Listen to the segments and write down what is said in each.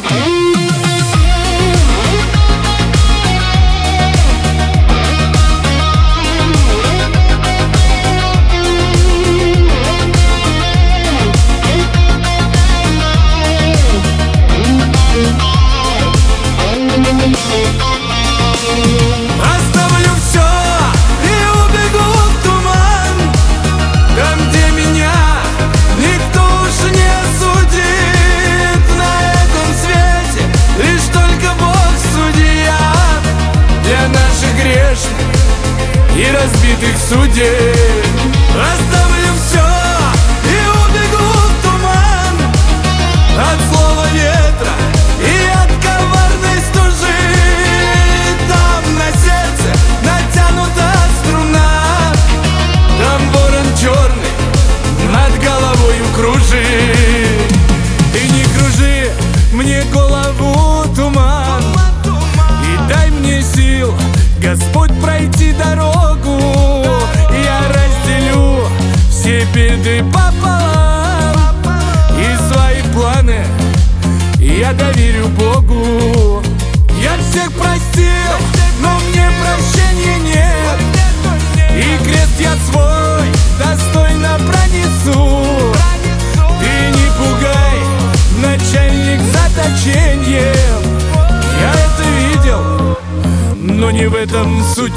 И разбитых судей. Оставлю все и убегу в туман от злого ветра и от коварной стужи. Там на сердце натянута струна, там ворон черный над головою кружит. Ты не кружи мне голову, туман, и дай мне сил, Господь, пройти дорогу. Я разделю все беды пополам, и свои планы я доверю Богу. Я всех простил, но мне прощения нет, и крест я свой достойно пронесу. Ты не пугай, начальник, заточением. Я это видел, но не в этом суть.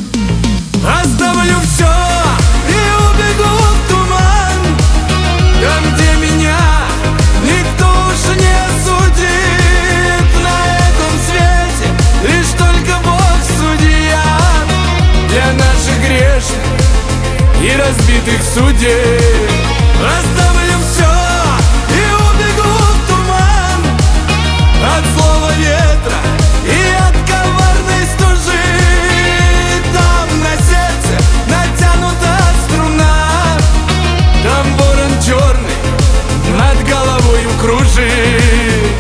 Оставлю все и убегу в туман, там, где меня никто уж не осудит. На этом свете лишь только Бог судья для наших грешных и разбитых судей. Оставлю все и убегу в туман от злого ветра и от коварной стужи. Там на сердце натянута струна, там ворон черный над головою кружит.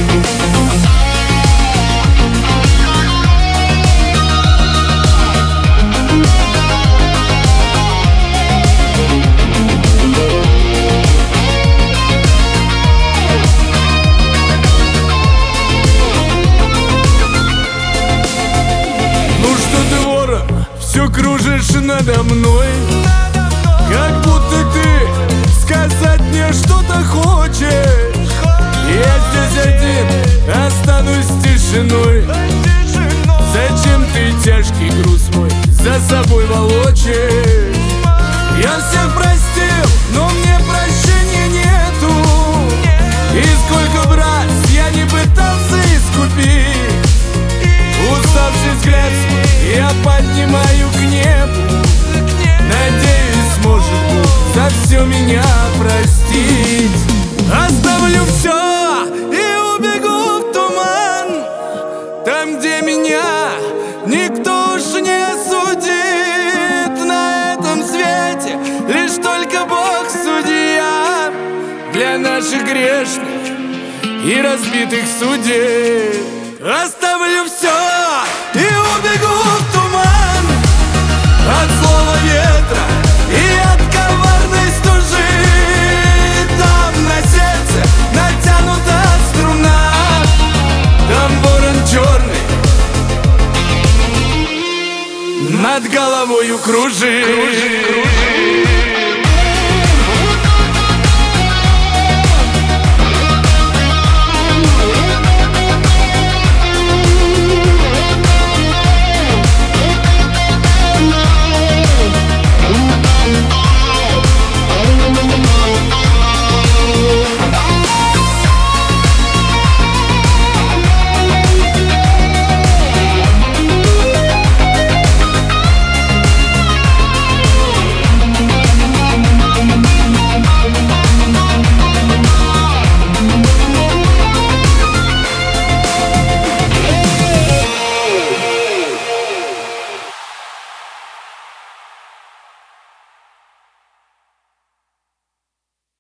Все кружишь надо мной, как будто ты сказать мне что-то хочешь. Я здесь один останусь тишиной. Зачем ты тяжкий груз мой за собой волочишь? Я всех простил, но мне прощения нету. И сколько бы раз я не пытался искупить, уставший взгляд свой я поднимаю к небу. Надеюсь, сможет Бог за все меня простить. Оставлю все и убегу в туман, там, где меня никто уж не осудит. На этом свете лишь только Бог судья для наших грешных и разбитых судей. Оставлю все и убегу в туман от злого ветра и от коварной стужи. Там на сердце натянута струна, там ворон черный над головою кружит.